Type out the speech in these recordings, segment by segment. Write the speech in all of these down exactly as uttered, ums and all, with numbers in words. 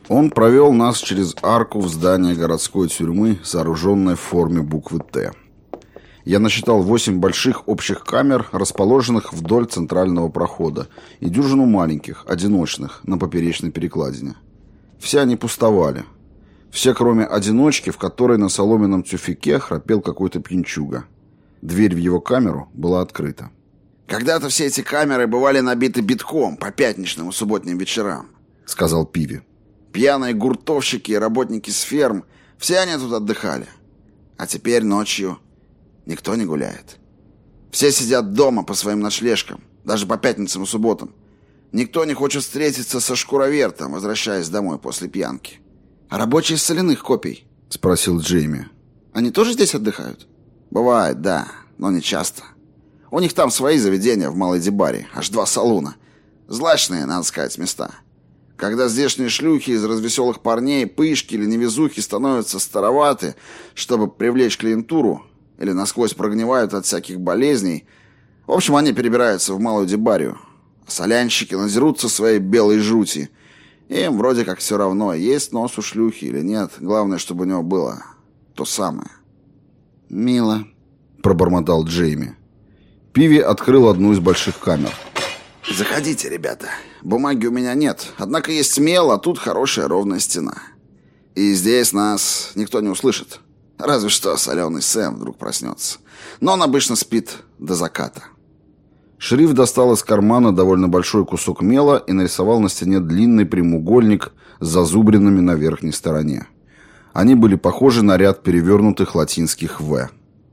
Он провел нас через арку в здание городской тюрьмы, сооруженной в форме буквы «Т». Я насчитал восемь больших общих камер, расположенных вдоль центрального прохода, и дюжину маленьких, одиночных, на поперечной перекладине. Все они пустовали. Все, кроме одиночки, в которой на соломенном тюфяке храпел какой-то пьянчуга. Дверь в его камеру была открыта. «Когда-то все эти камеры бывали набиты битком по пятничным и субботним вечерам», — сказал Пиви. «Пьяные гуртовщики и работники с ферм, все они тут отдыхали. А теперь ночью никто не гуляет. Все сидят дома по своим ночлежкам, даже по пятницам и субботам. Никто не хочет встретиться со шкуровертом, возвращаясь домой после пьянки». «А рабочие с соляных копий?» — спросил Джейми. «Они тоже здесь отдыхают?» «Бывает, да, но не часто. У них там свои заведения в Малой Дебаре, аж два салуна. Злачные, надо сказать, места. Когда здешние шлюхи из развеселых парней, пышки или невезухи становятся староваты, чтобы привлечь клиентуру, или насквозь прогнивают от всяких болезней, в общем, они перебираются в Малую Дебарию. А солянщики надерутся своей белой жути. Им вроде как все равно, есть нос у шлюхи или нет. Главное, чтобы у него было то самое». «Мило», — пробормотал Джейми. Пиви открыл одну из больших камер. «Заходите, ребята. Бумаги у меня нет, однако есть мел, а тут хорошая ровная стена. И здесь нас никто не услышит. Разве что соленый Сэм вдруг проснется. Но он обычно спит до заката». Шериф достал из кармана довольно большой кусок мела и нарисовал на стене длинный прямоугольник с зазубринами на верхней стороне. Они были похожи на ряд перевернутых латинских «В».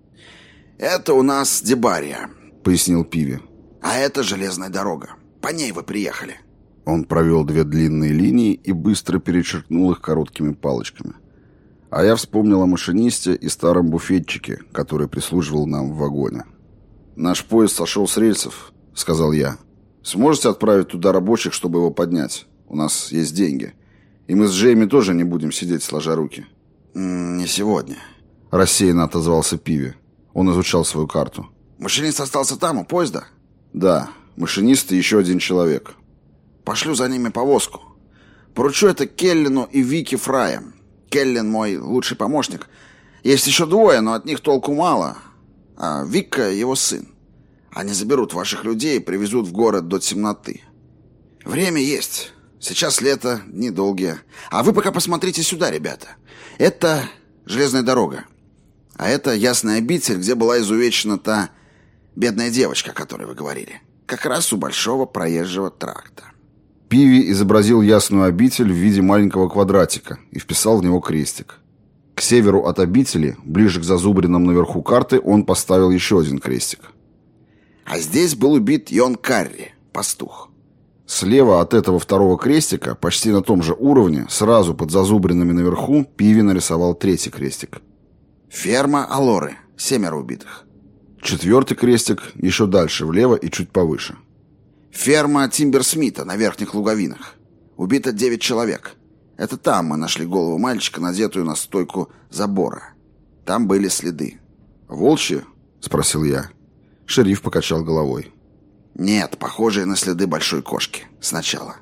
«Это у нас Дебария», — пояснил Пиви. «А это железная дорога. По ней вы приехали». Он провел две длинные линии и быстро перечеркнул их короткими палочками. А я вспомнил о машинисте и старом буфетчике, который прислуживал нам в вагоне. «Наш поезд сошел с рельсов», — сказал я. «Сможете отправить туда рабочих, чтобы его поднять? У нас есть деньги. И мы с Джейми тоже не будем сидеть сложа руки». «Не сегодня», — рассеянно отозвался Пиви. Он изучал свою карту. «Машинист остался там, у поезда?» «Да, машинист и еще один человек». «Пошлю за ними повозку. Поручу это Келлину и Вики Фраям. Келлин мой лучший помощник. Есть еще двое, но от них толку мало. А Викка его сын. Они заберут ваших людей и привезут в город до темноты. Время есть. Сейчас лето, дни долгие. А вы пока посмотрите сюда, ребята. Это железная дорога. А это ясная обитель, где была изувечена та бедная девочка, о которой вы говорили. Как раз у большого проезжего тракта». Пиви изобразил ясную обитель в виде маленького квадратика и вписал в него крестик. К северу от обители, ближе к зазубринам наверху карты, он поставил еще один крестик. «А здесь был убит Йон Карри, пастух». Слева от этого второго крестика, почти на том же уровне, сразу под зазубринами наверху, Пиви нарисовал третий крестик. «Ферма Алоры, семеро убитых». Четвертый крестик еще дальше, влево и чуть повыше. «Ферма Тимберсмита на Верхних Луговинах. Убито девять человек. Это там мы нашли голову мальчика, надетую на стойку забора. Там были следы». «Волчьи?» — спросил я. Шериф покачал головой. «Нет, похожие на следы большой кошки. Сначала.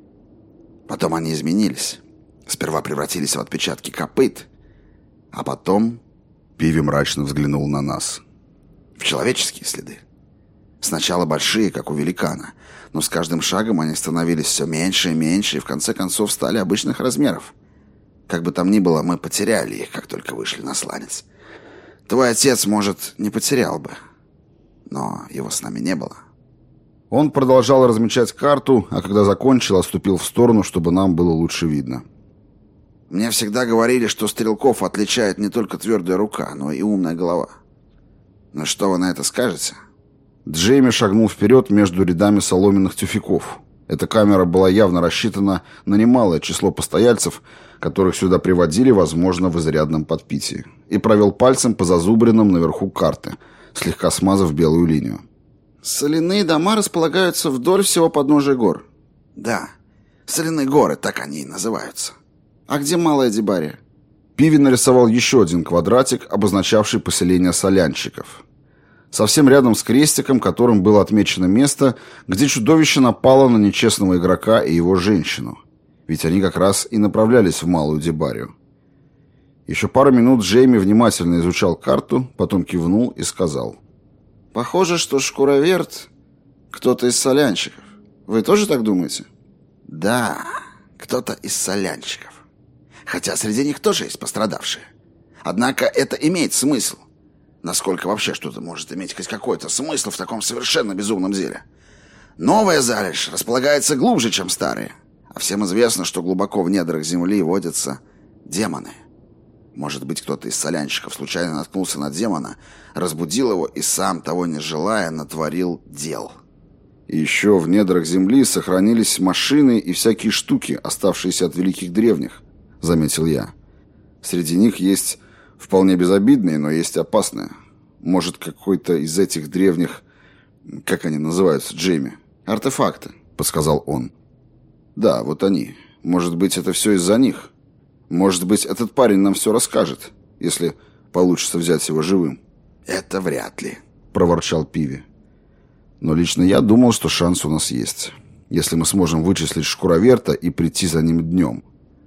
Потом они изменились. Сперва превратились в отпечатки копыт. А потом...» Пиви мрачно взглянул на нас. «В человеческие следы. Сначала большие, как у великана, но с каждым шагом они становились все меньше и меньше, и в конце концов стали обычных размеров. Как бы там ни было, мы потеряли их, как только вышли на сланец. Твой отец, может, не потерял бы, но его с нами не было». Он продолжал размечать карту, а когда закончил, отступил в сторону, чтобы нам было лучше видно. «Мне всегда говорили, что стрелков отличает не только твердая рука, но и умная голова. Но что вы на это скажете?» Джейми шагнул вперед между рядами соломенных тюфяков. Эта камера была явно рассчитана на немалое число постояльцев, которых сюда приводили, возможно, в изрядном подпитии, и провел пальцем по зазубринам наверху карты, слегка смазав белую линию. «Соляные дома располагаются вдоль всего подножия гор». «Да, соляные горы, так они и называются». «А где Малая Дебария?» Пиви нарисовал еще один квадратик, обозначавший поселение солянщиков. Совсем рядом с крестиком, которым было отмечено место, где чудовище напало на нечестного игрока и его женщину. Ведь они как раз и направлялись в Малую Дебарию. Еще пару минут Джейми внимательно изучал карту, потом кивнул и сказал: «Похоже, что Шкуроверт кто-то из солянщиков. Вы тоже так думаете?» «Да, кто-то из солянщиков. Хотя среди них тоже есть пострадавшие. Однако это имеет смысл. Насколько вообще что-то может иметь хоть какой-то смысл в таком совершенно безумном деле? Новая залежь располагается глубже, чем старые. А всем известно, что глубоко в недрах земли водятся демоны. Может быть, кто-то из солянщиков случайно наткнулся на демона, разбудил его и сам, того не желая, натворил дел». И еще в недрах земли сохранились машины и всякие штуки, оставшиеся от великих древних, заметил я. Среди них есть вполне безобидные, но есть опасные. Может, какой-то из этих древних, как они называются, Джейми? Артефакты, подсказал он. Да, вот они. Может быть, это все из-за них. Может быть, этот парень нам все расскажет, если получится взять его живым. Это вряд ли, проворчал Пиви. Но лично я думал, что шанс у нас есть, если мы сможем вычислить Шкуроверта и прийти за ним днем.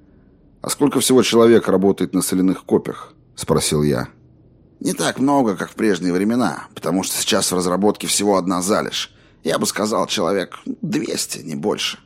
«А сколько всего человек работает на соляных копьях?» – спросил я. «Не так много, как в прежние времена, потому что сейчас в разработке всего одна залежь. Я бы сказал, человек двести, не больше».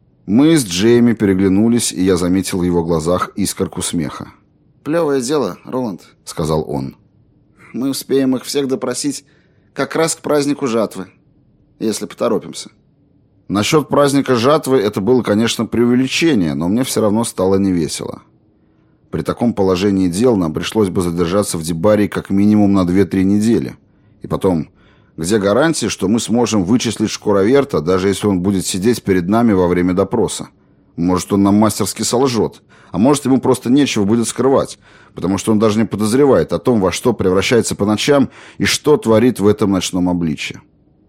Мы с Джейми переглянулись, и я заметил в его глазах искорку смеха. «Плевое дело, Роланд», – сказал он. «Мы успеем их всех допросить как раз к празднику жатвы, если поторопимся». Насчет праздника жатвы это было, конечно, преувеличение, но мне все равно стало невесело. При таком положении дел нам пришлось бы задержаться в Дебарии как минимум на две-три недели. И потом, где гарантии, что мы сможем вычислить Шкуроверта, даже если он будет сидеть перед нами во время допроса? Может, он нам мастерски солжет, а может, ему просто нечего будет скрывать, потому что он даже не подозревает о том, во что превращается по ночам и что творит в этом ночном обличье.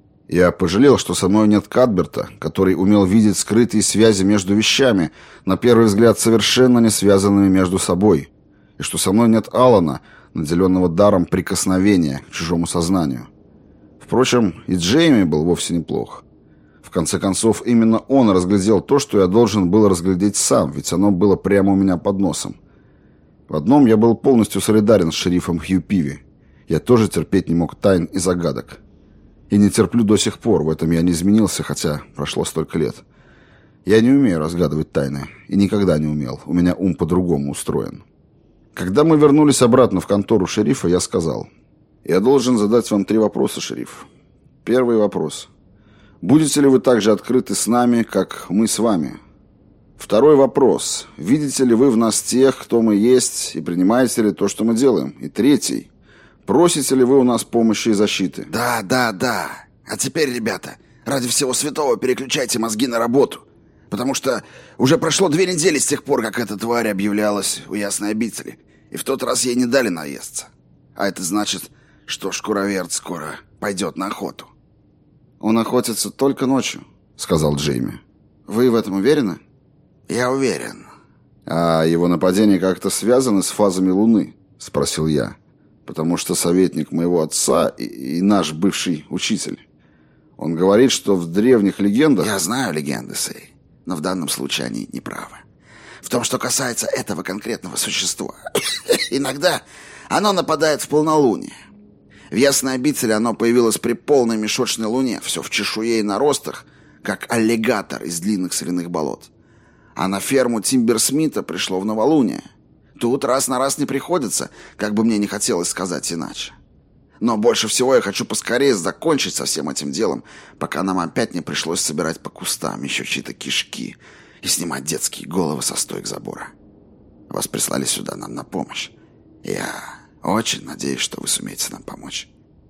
Я пожалел, что со мной нет Кадберта, который умел видеть скрытые связи между вещами, на первый взгляд совершенно не связанными между собой, и что со мной нет Алана, наделенного даром прикосновения к чужому сознанию. Впрочем, и Джейми был вовсе неплох. В конце концов, именно он разглядел то, что я должен был разглядеть сам, ведь оно было прямо у меня под носом. В одном я был полностью солидарен с шерифом Хью Пиви. Я тоже терпеть не мог тайн и загадок. И не терплю до сих пор, в этом я не изменился, хотя прошло столько лет. Я не умею разгадывать тайны, и никогда не умел, у меня ум по-другому устроен. Когда мы вернулись обратно в контору шерифа, я сказал: «Я должен задать вам три вопроса, шериф. Первый вопрос. Будете ли вы так же открыты с нами, как мы с вами? Второй вопрос. Видите ли вы в нас тех, кто мы есть, и принимаете ли то, что мы делаем? И третий. Просите ли вы у нас помощи и защиты?» «Да, да, да. А теперь, ребята, ради всего святого переключайте мозги на работу. Потому что уже прошло две недели с тех пор, как эта тварь объявлялась у Ясной обители. И в тот раз ей не дали наесться. А это значит, что Шкуроверт скоро пойдет на охоту». «Он охотится только ночью», — сказал Джейми. «Вы в этом уверены?» «Я уверен». «А его нападения как-то связаны с фазами Луны?» — спросил я. «Потому что советник моего отца и, и наш бывший учитель. Он говорит, что в древних легендах...» «Я знаю легенды, Сэй, но в данном случае они неправы. В том, что касается этого конкретного существа, иногда оно нападает в полнолуние. В Ясной обители оно появилось при полной мешочной луне, все в чешуе и наростах, как аллигатор из длинных соляных болот. А на ферму Тимберсмита пришло в новолуние. Тут раз на раз не приходится, как бы мне не хотелось сказать иначе. Но больше всего я хочу поскорее закончить со всем этим делом, пока нам опять не пришлось собирать по кустам еще чьи-то кишки и снимать детские головы со стоек забора. Вас прислали сюда нам на помощь. Я очень надеюсь, что вы сумеете нам помочь.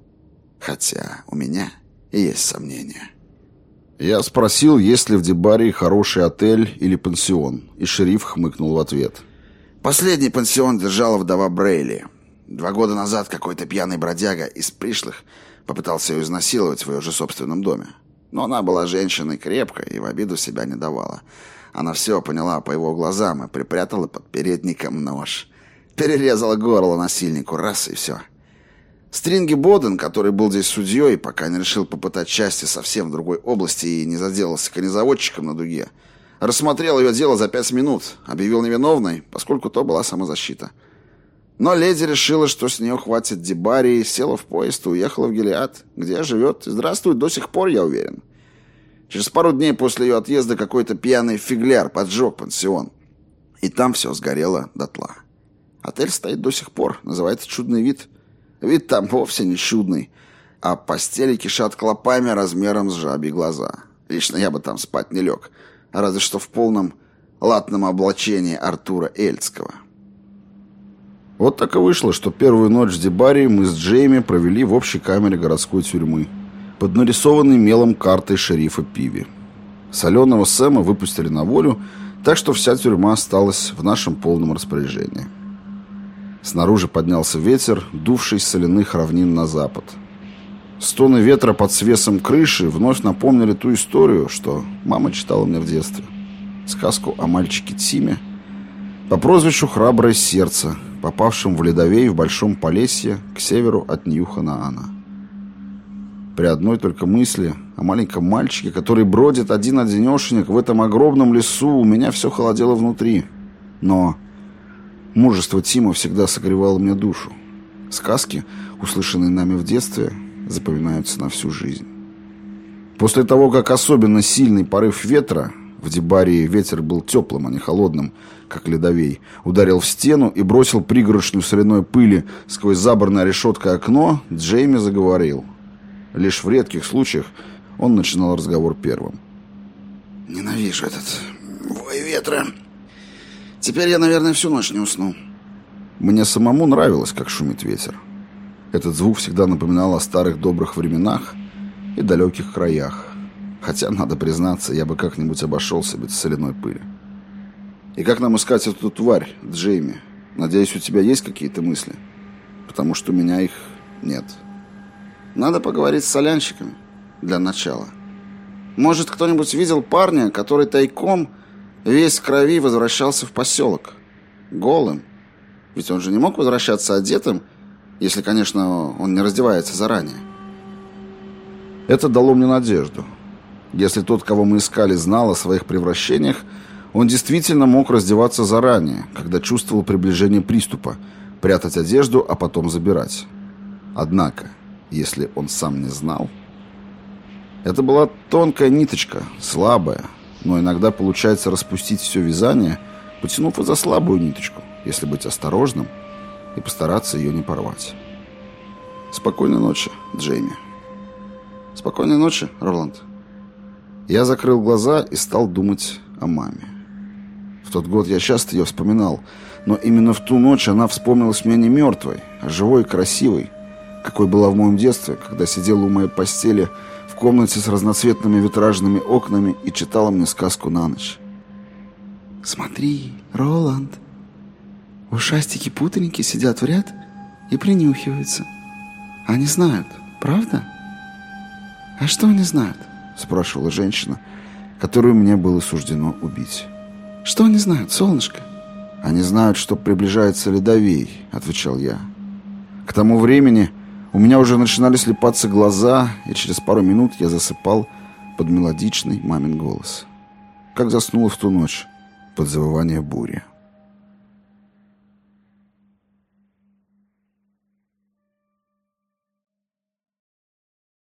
Хотя у меня есть сомнения». Я спросил, есть ли в Дебарии хороший отель или пансион, и шериф хмыкнул в ответ. «Последний пансион держала вдова Брейли. Два года назад какой-то пьяный бродяга из пришлых попытался ее изнасиловать в ее же собственном доме. Но она была женщиной крепкой и в обиду себя не давала. Она все поняла по его глазам и припрятала под передником нож. Перерезала горло насильнику, раз и все. Стринги Боден, который был здесь судьей, пока не решил попытать счастье совсем в другой области и не заделался конезаводчиком на дуге, Рассмотрел ее дело за пять минут, объявил невиновной, поскольку то была самозащита. Но леди решила, что с нее хватит дебарии, села в поезд и уехала в Гилеад, где живет и здравствует до сих пор, я уверен. Через пару дней после ее отъезда какой-то пьяный фигляр поджег пансион. И там все сгорело дотла. Отель стоит до сих пор, называется «Чудный вид». Вид там вовсе не чудный, а постели кишат клопами размером с жабьи глаза. Лично я бы там спать не лег, разве что в полном латном облачении Артура Эльдского. Вот так и вышло, что первую ночь в Дебарии мы с Джейми провели в общей камере городской тюрьмы, под нарисованной мелом картой шерифа Пиви. Соленого Сэма выпустили на волю, так что вся тюрьма осталась в нашем полном распоряжении. Снаружи поднялся ветер, дувший с соляных равнин на запад. Стоны ветра под свесом крыши вновь напомнили ту историю, что мама читала мне в детстве. Сказку о мальчике Тиме по прозвищу «Храброе сердце», попавшем в ледовей в Большом Полесье к северу от Нью-Ханаана. При одной только мысли о маленьком мальчике, который бродит один-одинешенек в этом огромном лесу, у меня все холодело внутри. Но мужество Тима всегда согревало мне душу. Сказки, услышанные нами в детстве, запоминаются на всю жизнь. После того, как особенно сильный порыв ветра, в Дебарии ветер был теплым, а не холодным, как ледовей, ударил в стену и бросил пригоршню соляной пыли сквозь забранное решеткой окно, Джейми заговорил. Лишь в редких случаях он начинал разговор первым. «Ненавижу этот вой ветра. Теперь я, наверное, всю ночь не усну». Мне самому нравилось, как шумит ветер. Этот звук всегда напоминал о старых добрых временах и далеких краях. Хотя, надо признаться, я бы как-нибудь обошелся без соляной пыли. И как нам искать эту тварь, Джейми? Надеюсь, у тебя есть какие-то мысли? Потому что у меня их нет. Надо поговорить с солянщиками для начала. Может, кто-нибудь видел парня, который тайком весь в крови возвращался в поселок? Голым. Ведь он же не мог возвращаться одетым, если, конечно, он не раздевается заранее. Это дало мне надежду. Если тот, кого мы искали, знал о своих превращениях, он действительно мог раздеваться заранее, когда чувствовал приближение приступа, прятать одежду, а потом забирать. Однако, если он сам не знал... Это была тонкая ниточка, слабая, но иногда получается распустить все вязание, потянув и за слабую ниточку, если быть осторожным и постараться ее не порвать. Спокойной ночи, Джейми. Спокойной ночи, Роланд. Я закрыл глаза и стал думать о маме. В тот год я часто ее вспоминал, но именно в ту ночь она вспомнилась мне не мертвой, а живой и красивой, какой была в моем детстве, когда сидела у моей постели в комнате с разноцветными витражными окнами и читала мне сказку на ночь. «Смотри, Роланд, ушастики-путаники сидят в ряд и принюхиваются. Они знают, правда? А что они знают?» — спрашивала женщина, которую мне было суждено убить. «Что они знают, солнышко?» «Они знают, что приближается ледовей», — отвечал я. К тому времени у меня уже начинали слепаться глаза, и через пару минут я засыпал под мелодичный мамин голос. Как заснула в ту ночь под завывание бури.